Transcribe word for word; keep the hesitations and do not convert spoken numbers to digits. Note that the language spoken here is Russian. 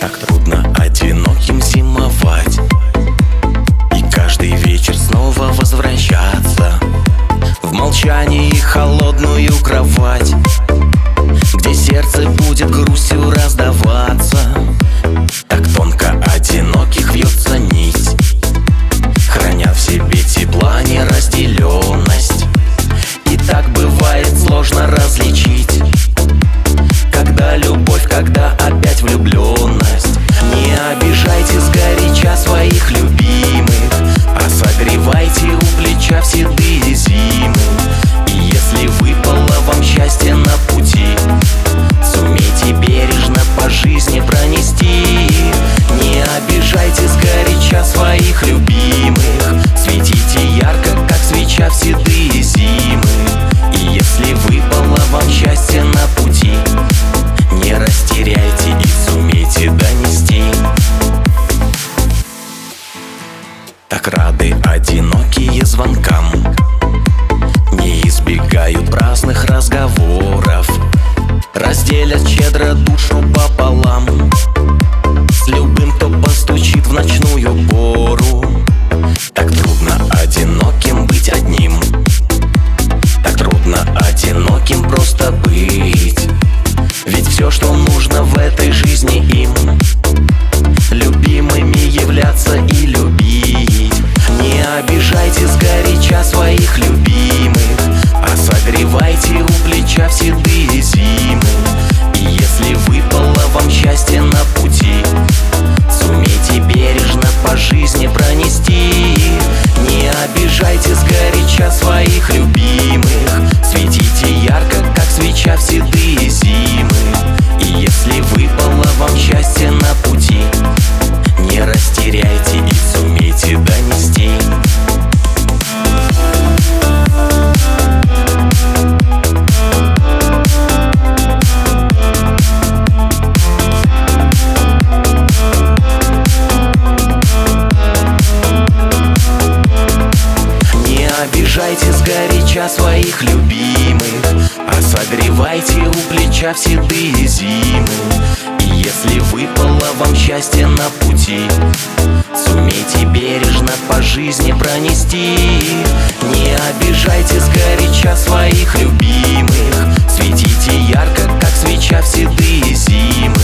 Так трудно одиноким зимовать и каждый вечер снова возвращаться в молчании холодную кровать, где сердце будет грустью раздаваться. Так тонко одиноких вьется нить, храня в себе тепла неразделенность. И так бывает сложно различить, когда любовь, когда опять влюбленность. Не обижайте сгоряча своих любимых, а согревайте у плеча в седые зимы. И если выпало вам счастье на пути, сумейте бережно по жизни пронести. Не обижайте сгоряча своих любимых, светите ярко, как свеча в седые зимы. И если выпало вам счастье на пути, не растеряйте и сумейте донести. Так рады одинокие звонкам, не избегают праздных разговоров, разделят щедро душу пополам с любым, кто постучит в ночную пору. Так трудно одиноким быть одним, так трудно одиноким просто быть. Ведь все, что нужно в этой жизни им, любимыми являться и любить. Не обижайте сгоряча своих любимых, а согревайте у плеча в седые зимы. И если выпало вам счастье на пути, сумейте бережно по жизни пронести. Не обижайте сгоряча своих любимых, светите ярко, как свеча в седые зимы. И если выпало вам счастье на пути, не растеряйте и сумейте донести. Не обижайте сгоряча своих любимых, а согревайте у плеча в седые зимы. И если выпало вам счастье на пути, сумейте бережно по жизни пронести. Не обижайте сгоряча своих любимых, светите ярко, как свеча в седые зимы.